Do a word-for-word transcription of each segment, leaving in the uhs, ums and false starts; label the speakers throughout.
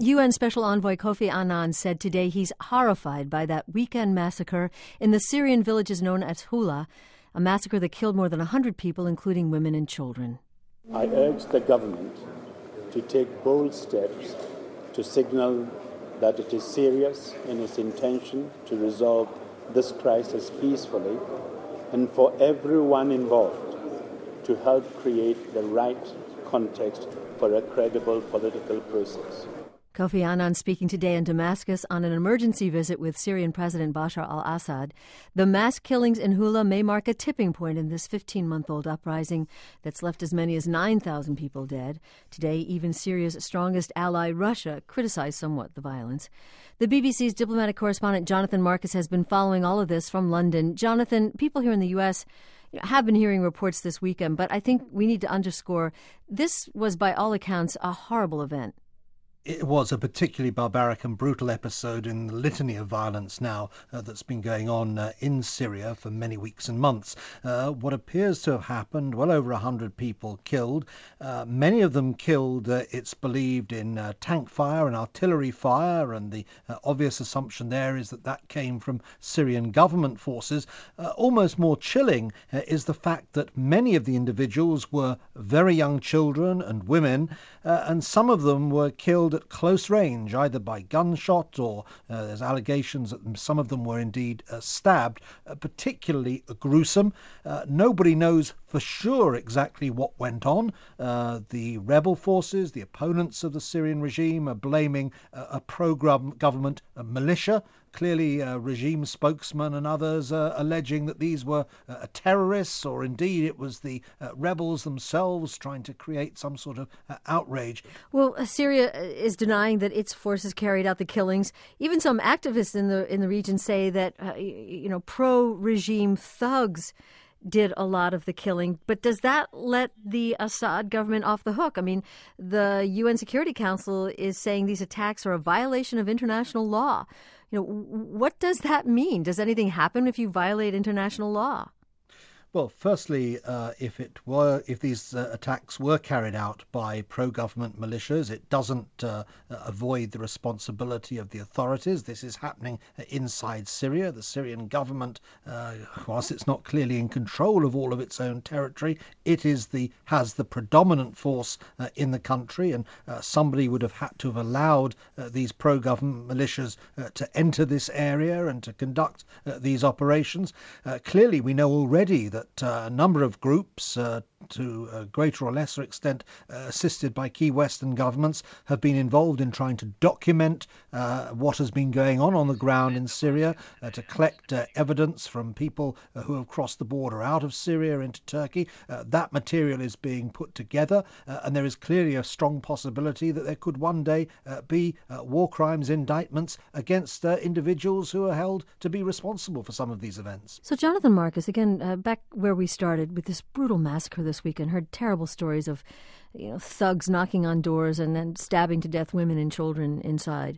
Speaker 1: U N Special Envoy Kofi Annan said today he's horrified by that weekend massacre in the Syrian villages known as Hula, a massacre that killed more than one hundred people, including women and children.
Speaker 2: I urge the government to take bold steps to signal that it is serious in its intention to resolve this crisis peacefully, and for everyone involved to help create the right context for a credible political process.
Speaker 1: Kofi Annan speaking today in Damascus on an emergency visit with Syrian President Bashar al-Assad. The mass killings in Hula may mark a tipping point in this fifteen-month-old uprising that's left as many as nine thousand people dead. Today, even Syria's strongest ally, Russia, criticized somewhat the violence. The B B C's diplomatic correspondent Jonathan Marcus has been following all of this from London. Jonathan, people here in the U S have been hearing reports this weekend, but I think we need to underscore this was, by all accounts, a horrible event.
Speaker 3: It was a particularly barbaric and brutal episode in the litany of violence now uh, that's been going on uh, in Syria for many weeks and months. Uh, what appears to have happened, well over one hundred people killed, uh, many of them killed, uh, it's believed, in uh, tank fire and artillery fire, and the uh, obvious assumption there is that that came from Syrian government forces. Uh, almost more chilling uh, is the fact that many of the individuals were very young children and women, uh, and some of them were killed at close range, either by gunshot or uh, there's allegations that some of them were indeed uh, stabbed, uh, particularly gruesome. Uh, nobody knows for sure exactly what went on. Uh, the rebel forces, the opponents of the Syrian regime, are blaming uh, a pro-government uh, militia. Clearly, uh, regime spokesmen and others uh, alleging that these were uh, terrorists, or indeed it was the uh, rebels themselves trying to create some sort of uh, outrage.
Speaker 1: Well, uh, Syria is denying that its forces carried out the killings. Even some activists in the in the region say that uh, you know pro-regime thugs did a lot of the killing. But does that let the Assad government off the hook? I mean, the U N Security Council is saying these attacks are a violation of international law. You know, what does that mean? Does anything happen if you violate international law?
Speaker 3: Well, firstly, uh, if it were, if these uh, attacks were carried out by pro-government militias, it doesn't uh, avoid the responsibility of the authorities. This is happening inside Syria. The Syrian government, uh, whilst it's not clearly in control of all of its own territory, it is the has the predominant force uh, in the country, and uh, somebody would have had to have allowed uh, these pro-government militias uh, to enter this area and to conduct uh, these operations. Uh, clearly, we know already that That, uh, a number of groups, uh, to a greater or lesser extent uh, assisted by key Western governments, have been involved in trying to document uh, what has been going on on the ground in Syria, uh, to collect uh, evidence from people uh, who have crossed the border out of Syria into Turkey. Uh, that material is being put together, uh, and there is clearly a strong possibility that there could one day uh, be uh, war crimes indictments against uh, individuals who are held to be responsible for some of these events.
Speaker 1: So, Jonathan Marcus, again, uh, back where we started with this brutal massacre this weekend, heard terrible stories of, you know, thugs knocking on doors and then stabbing to death women and children inside.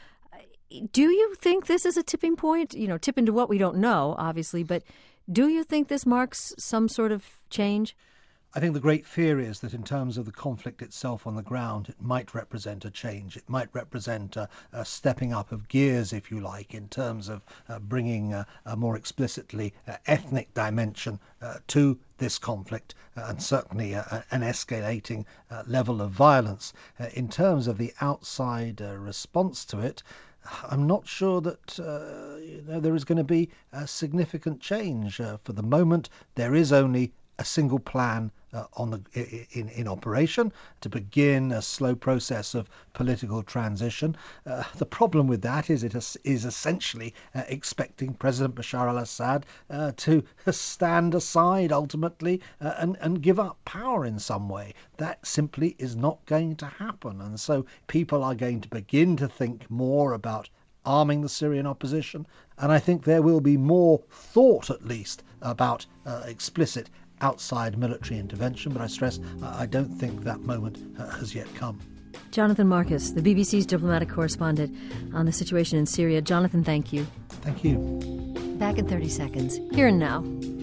Speaker 1: Do you think this is a tipping point? You know, tip into what we don't know, obviously, but do you think this marks some sort of change?
Speaker 3: I think the great fear is that in terms of the conflict itself on the ground, it might represent a change. It might represent a, a stepping up of gears, if you like, in terms of uh, bringing a, a more explicitly uh, ethnic dimension uh, to this conflict, uh, and certainly uh, an escalating uh, level of violence. Uh, in terms of the outside uh, response to it, I'm not sure that uh, you know, there is going to be a significant change. Uh, for the moment, there is only a single plan uh, on the in, in operation to begin a slow process of political transition. Uh, the problem with that is it is, is essentially uh, expecting President Bashar al-Assad uh, to stand aside ultimately uh, and, and give up power in some way. That simply is not going to happen. And so people are going to begin to think more about arming the Syrian opposition. And I think there will be more thought, at least, about uh, explicit outside military intervention, but I stress uh, I don't think that moment uh, has yet come.
Speaker 1: Jonathan Marcus, the B B C's diplomatic correspondent on the situation in Syria. Jonathan, thank you.
Speaker 3: Thank you.
Speaker 1: Back in thirty seconds, here and now.